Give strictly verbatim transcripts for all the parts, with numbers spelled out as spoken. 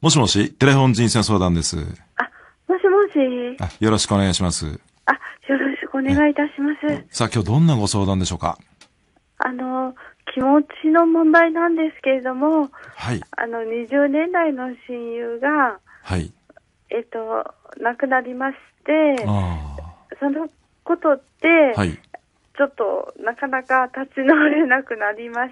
もしもし、テレフォン人選相談です。 あ、もしもし。 あ、よろしくお願いします。 あ、よろしくお願いいたします。 さあ、今日どんなご相談でしょうか？ あの、気持ちの問題なんですけれども、 はい。 あの、にじゅうねんだいの親友が、 はい。 えっと、亡くなりまして、 あそのことって、 あ。はい。 ちょっとなかなか立ち直れなくなりまして、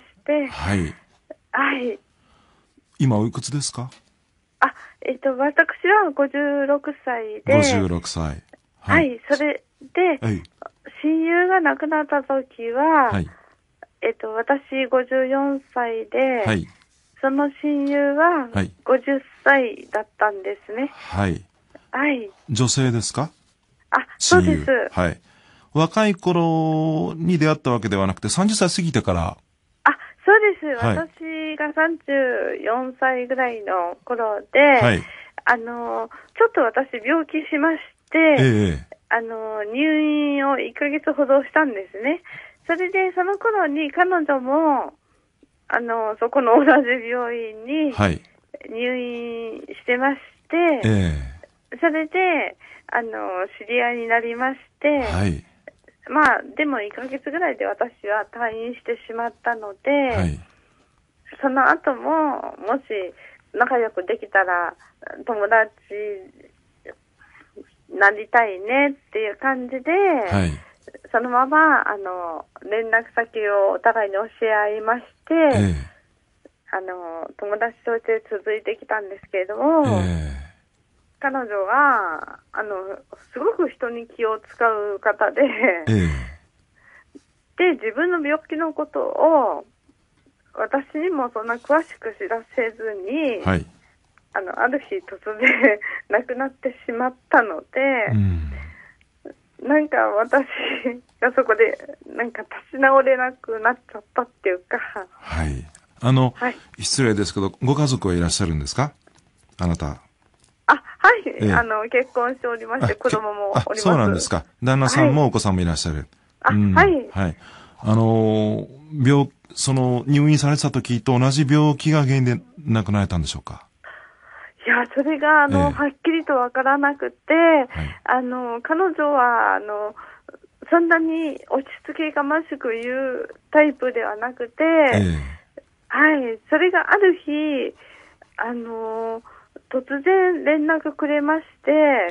はい。 はい。 今おいくつですか？ あ、えっと、私はごじゅうろくさいで、 ごじゅうろくさい。 はい、それで、 はい。 親友が亡くなった時は、 はい。 えっと、私ごじゅうよんさいで、 はい。 その親友ははいごじゅっさいだったんですね。 はい。 はい。 女性ですか？ あ、そう親友。 です。 はい。若い頃に出会ったわけではなくて、さんじゅっさい過ぎてから。 あ、そうです。 はい私がさんじゅうよんさいぐらいの頃で、 はい。 あの、ちょっと私病気しましえて、 え。 あの、入院をいっかげつほどしたんですね。それで、その頃に彼女も、あの、そこの同じ病院にはい。 入院してましえて、 え。 それで、あの、知り合いになりまして、 はい。 まあ、でもいっかげつぐらいで私は退院してしまったので、 はい。 その後も、もし仲良くできたら、友達になりたいねっていう感じで、 はい。 そのまま、あの、連絡先をお互いに教え合いまして、 ええ。 あの、友達として続いてきたんですけれども、 ええ。 彼女は、あの、すごく人に気を使う方で、 ええ。 で、自分の病気のことを、私にもそんな詳しく知らせずに、 はい。 あの、ある日突然亡くなってしまったので、 うん。 なんか私がそこで、なんか立ち直れなくなっちゃったっていうか。 はい。あの、 はい。 失礼ですけど、ご家族はいらっしゃるんですか？あなた。 あ、はい。 ええ、 あの、結婚しておりまして、子供もあ、 おります。 そうなんですか。旦那さんはい。 もお子さんもいらっしゃる。 あ、 うん、 はい。 はい。あのー、病、その、入院されてた時と同じ病気が原因で亡くなられたんでしょうか？ いや、それが、あの、 ええ、 はっきりとわからなくて、 はい。 あの、彼女は、あの、そんなに落ち着きがましく言うタイプではなくて、 ええ、 はい、それがある日、あの、突然連絡くれまして、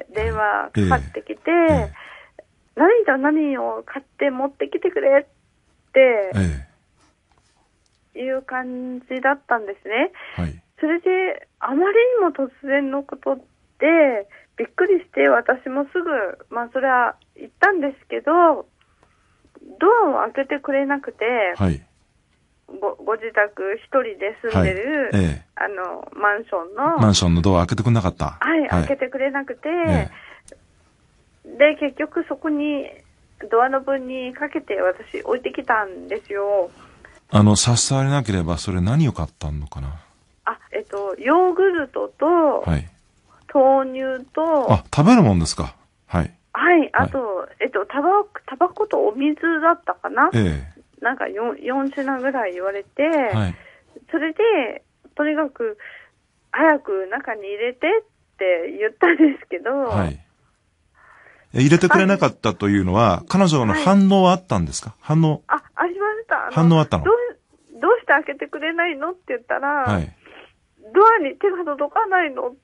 電話かかってきて、 ええ、 何と何を買って持ってきてくれってええ、 いう感じだったんですね。 はい。 それで、あまりにも突然のことで、びっくりして、私もすぐ、まあそれは言ったんですけど、ドアを開けてくれなくて、 はい。 ご、ご自宅一人で住んでる、 はい、ええ、 あの、マンションの、 マンションのドア開けてくれなかった。 はい、 はい。 開けてくれなくて、 えで、結局そこに、ドアノブにかけて私置いてきたんですよ。 あの、差し障りなければ、それ何を買ったのかな？ あ、えっと、ヨーグルトと、 はい。 豆乳と、 あ、食べるもんですか？はい。 はい、あと、えっと、タバコ、タバコとお水だったかな、 えなんか 4, 4品ぐらい言われて、 え、はい。 それで、とにかく、早く中に入れてって言ったんですけど、 はい。入れてくれなかったというのは、彼女の反応はあったんですか？反応。 あ、ありました。あの反応あったの？ どう、どうして開けてくれないのって言ったら、 はい。 ドアに手が届かないのって。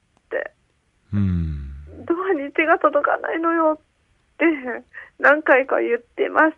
うーん。 ドアに手が届かないのよって何回か言ってまして。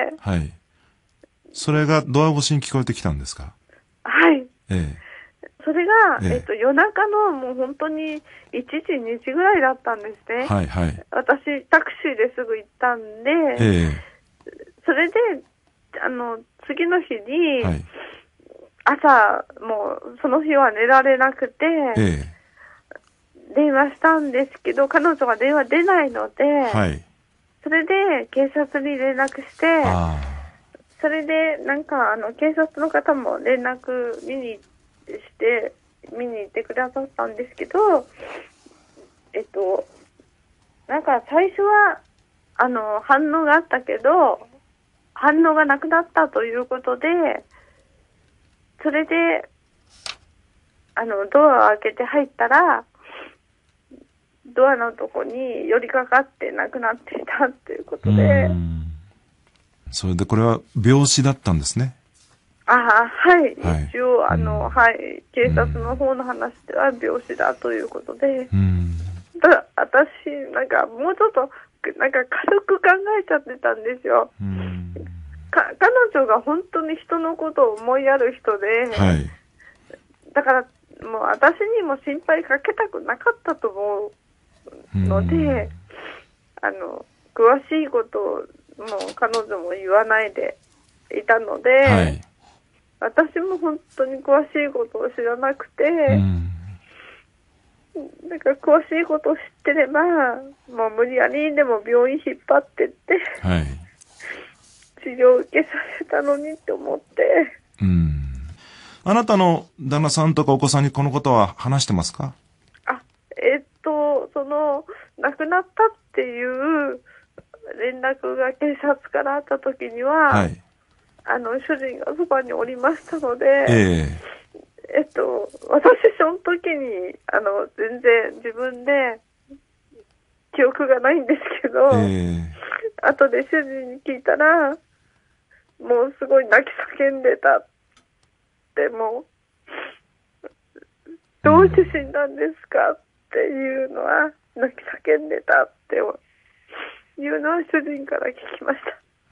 はい。それがドア越しに聞こえてきたんですか？ はい。 ええ。 それが、 えええっと、夜中のもう本当にいちじ、にじぐらいだったんですね。 はいはい。 私、タクシーですぐ行ったんで、 えそれで、あの、次の日に、 え。はい。 朝、もう、その日は寝られなくて、 え電話したんですけど、彼女が電話出ないので、 え。はい。 それで警察に連絡して、 あそれで、なんか、あの、警察の方も連絡見にして、見に行ってくださったんですけど、えっと、なんか最初は、あの、反応があったけど、反応がなくなったということで、それで、 あの、ドアを開けて入ったら、ドアのとこに寄りかかって亡くなっていたっていうことで。 うん。それでこれは病死だったんですね。 ああ、はい。 はい、 一応、あの、 うん、 はい。警察の方の話では病死だということで。 うん。 だ私、なんか、もうちょっと、なんか軽く考えちゃってたんですよ。 うん。 か彼女が本当に人のことを思いやる人で、 はい。 だから、もう私にも心配かけたくなかったと思うので、 うん、 あの、詳しいことをもう彼女も言わないでいたので、 はい、 私も本当に詳しいことを知らなくて、 うん、 だから詳しいことを知ってれば、もう無理やりでも病院引っ張ってって、 はい。 治療を受けさせたのにって思って。 うん。あなたの旦那さんとかお子さんにこのことは話してますか？ あ、えっと、その、亡くなったっていう連絡が警察からあった時には、 はい。 あの、主人がそばにおりましたので、 ええっと、私、その時に、あの、全然自分で記憶がないんですけど、 ええ後で主人に聞いたら、もうすごい泣き叫んでたって、もう、どうして死んだんですかっていうのは、泣き叫んでたっていうのは主人から聞きました。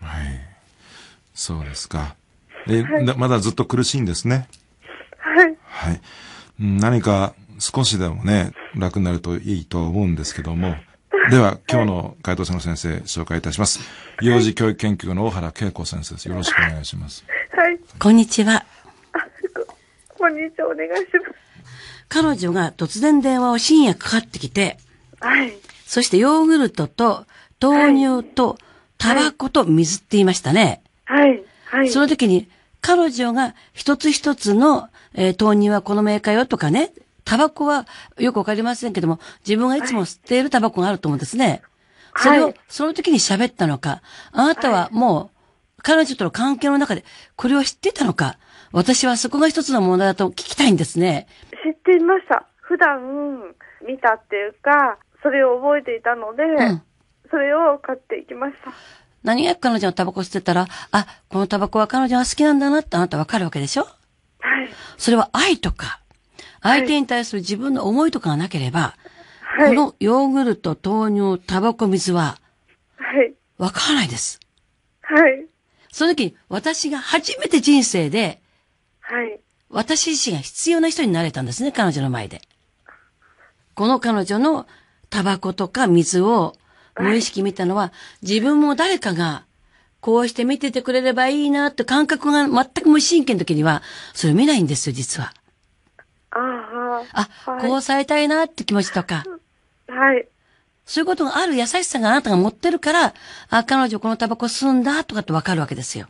はい。そうですか。え、 はい、 まだずっと苦しいんですね。 はい。 はい。何か少しでもね、楽になるといいと思うんですけども。では、今日の回答者の先生、紹介いたします。幼児教育研究の大原恵子先生です。よろしくお願いします。 はい。 こんにちは。 あ、こ、こんにちは、お願いします。 彼女が突然電話を深夜かかってきて、 はい。 そしてヨーグルトと豆乳とタバコと水って言いましたね。 はい。はい。 その時に彼女が一つ一つの、えー、豆乳はこのメーカーよとかね、タバコはよくわかりませんけども、自分がいつも吸っているタバコがあると思うんですね。それを、 はい、 その時に喋ったのか、あなたはもう、彼女との関係の中でこれを知ってたのか、私はそこが一つの問題だと聞きたいんですね。 知っていました。普段見たっていうか、それを覚えていたので、うん、それを買っていきました。 何が彼女のタバコ吸ってたら、あ、このタバコは彼女が好きなんだなってあなたわかるわけでしょ？ はい。 それは愛とか、相手に対する自分の思いとかがなければ、 はい、 このヨーグルト、豆乳、タバコ、水は、 はい。 わからないです。 はい。 その時に私が初めて人生で、 はい。 私自身が必要な人になれたんですね、彼女の前で。この彼女のタバコとか水を無意識見たのは、自分も誰かがこうして見ててくれればいいなって感覚が全く無神経の時には、それを見ないんですよ、実は。 ああ、 あ、はい、こうされたいなって気持ちとか。 はい。 そういうことがある優しさがあなたが持ってるから、あ、彼女このタバコ吸うんだとかってわかるわけですよ。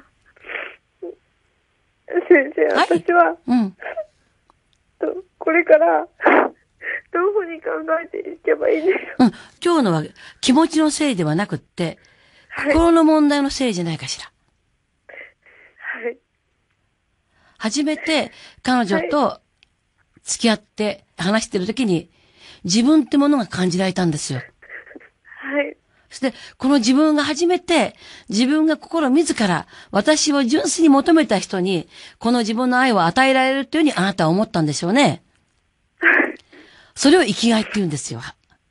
先生、はい、私は、 うん。 これから、どういうふうに考えていけばいいんですか？ うん。今日のは気持ちのせいではなくって、はい、心の問題のせいじゃないかしら。 はい。 初めて彼女と付き合って話してるときに、自分ってものが感じられたんですよ。 はい。 そして、この自分が初めて、自分が心自ら、私を純粋に求めた人に、この自分の愛を与えられるというふうにあなたは思ったんでしょうね。それを生きがいって言うんですよ。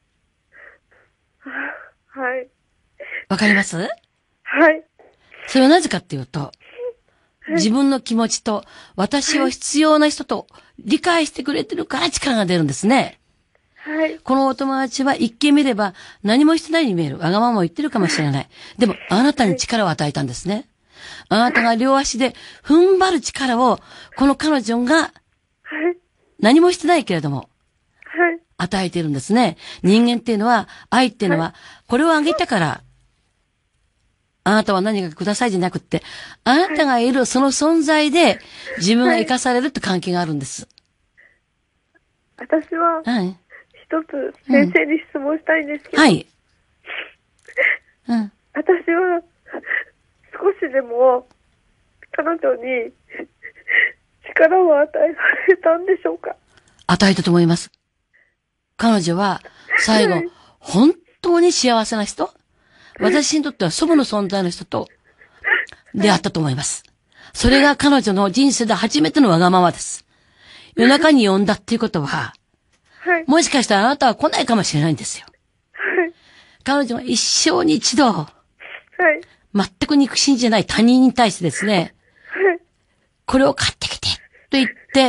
はい。 わかります？ はい。 それはなぜかっていうと、自分の気持ちと、私を必要な人と理解してくれてるから力が出るんですね。 はい。 このお友達は一見見れば何もしてないように見える。わがままを言ってるかもしれない。でも、あなたに力を与えたんですね。あなたが両足で踏ん張る力を、この彼女が、何もしてないけれども、与えているんですね。人間っていうのは、愛っていうのは、これをあげたから、あなたは何かくださいじゃなくって、あなたがいるその存在で、自分が生かされるって関係があるんです。 私は、 はい。 一つ先生に質問したいんですけど、 うん、はい。うん。 私は少しでも彼女に近力を与えられたんでしょうか？ 与えたと思います。彼女は最後、 はい本当に幸せな人、私にとっては祖母の存在の人と出会ったと思います。それが彼女の人生で初めてのわがままです。夜中に呼んだっていうことは、 はい。 もしかしたらあなたは来ないかもしれないんですよ。 はい。 彼女が一生に一度、 はい。 全く肉親じゃない他人に対してですね、 はい。 これを買ってきて、と言って、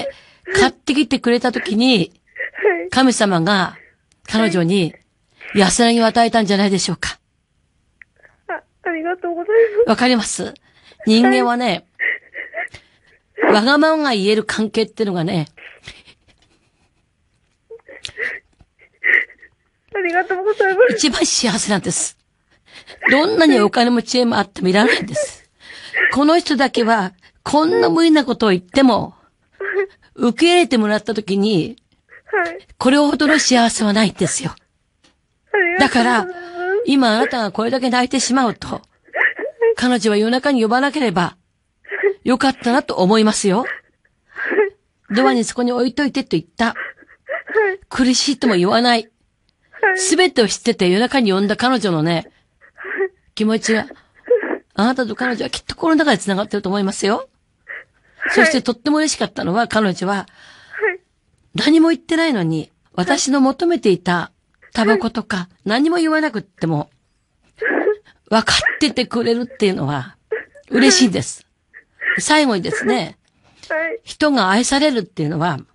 買ってきてくれたときに、 はい。 神様が彼女に安らぎを与えたんじゃないでしょうか。 あ、ありがとうございます。 わかります？人間はね、わがままが言える関係っていうのがね、 ありがとうございます。 一番幸せなんです。どんなにお金も知恵もあってもいらないんです。この人だけは、こんな無理なことを言っても、受け入れてもらったときに、 はい。 これほどの幸せはないんですよ。 ありがとうございだからます。、 今あなたがこれだけ泣いてしまうと、彼女は夜中に呼ばなければ、よかったなと思いますよ。ドアにそこに置いといてと言った。苦しいとも言わない。すべてを知ってて夜中に呼んだ彼女のね、気持ちが、あなたと彼女はきっと心の中で繋がってると思いますよ。そしてとっても嬉しかったのは彼女は、何も言ってないのに、私の求めていたタバコとか何も言わなくっても、分かっててくれるっていうのは嬉しいんです。最後にですね、 はい。 人が愛されるっていうのは、 はい。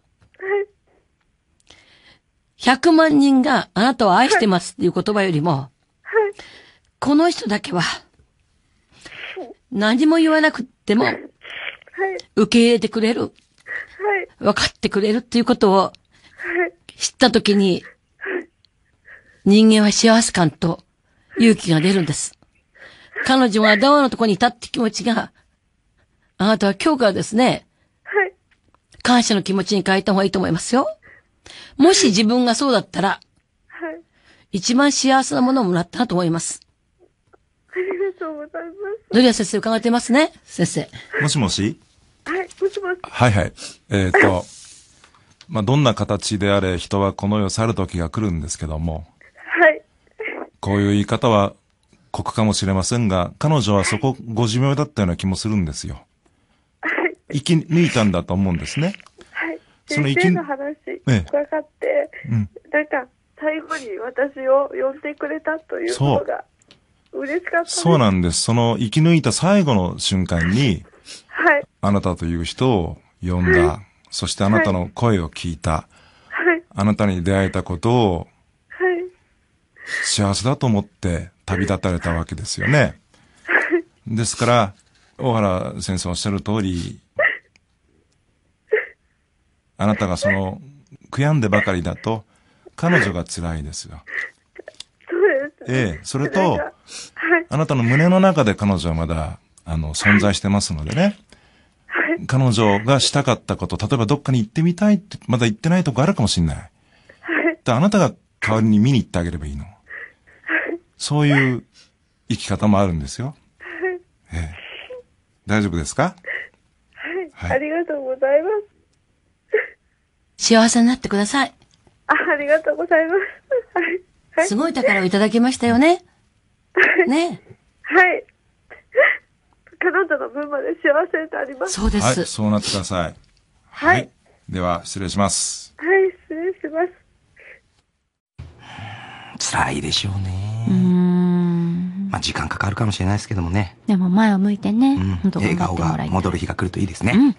ひゃくまん人があなたを愛してますっていう言葉よりも、 はい。 この人だけは、何も言わなくっても、 はい。 受け入れてくれる、 はい。 分かってくれるっていうことをはい。 知ったときに、人間は幸せ感と勇気が出るんです。彼女がドアのところにいたって気持ちが、あなたは今日からですね、 はい。 感謝の気持ちに変えた方がいいと思いますよ。もし自分がそうだったら、 はい。 一番幸せなものをもらったなと思います。 ありがとうございまドリア先生伺ってますね、先生。 もしもしす。はい。もしもし。 はいはい。えっ、と、まあ、どんな形であれ人はこの世を去る時が来るんですけども、 はい。 こういう言い方は酷かもしれませんが、彼女はそこご寿命だったような気もするんですよ。 はい。 生き抜いたんだと思うんですね。 はい。 その生き先生の話ええ伺って、 うん。 なんか最後に私を呼んでくれたということが嬉しかったです。 そうなんです。その生き抜いた最後の瞬間に、 はい。 あなたという人を呼んだ。そしてあなたの声を聞いた。 はい。 あなたに出会えたことをはい。 幸せだと思って旅立たれたわけですよね。ですから、大原先生おっしゃる通り、あなたがその悔やんでばかりだと彼女が辛いですよ。 そうです。 ええ、それとなんか、はい。 あなたの胸の中で彼女はまだ、あの、存在してますのでね。 はい。 彼女がしたかったこと、例えばどっかに行ってみたいって、まだ行ってないとこあるかもしれない。 はい。 であなたが代わりに見に行ってあげればいいの。そういう生き方もあるんですよ。ええ、大丈夫ですか？ はい。 はいありがとうございます。 幸せになってください。 あ、ありがとうございます。はい。はい。 すごい宝をいただきましたよね。ねはい。彼女の分まで幸せになります。 そうではい、 す。 そうなってください。 はい。 では、失礼します。 はい、失礼します。 辛いでしょうね。 うーん。 まあ時間かかるかもしれないですけどもね。 でも前を向いてね、 うん。 本当頑張笑顔ってもらいたい。 が戻る日が来るといいですね。 うん。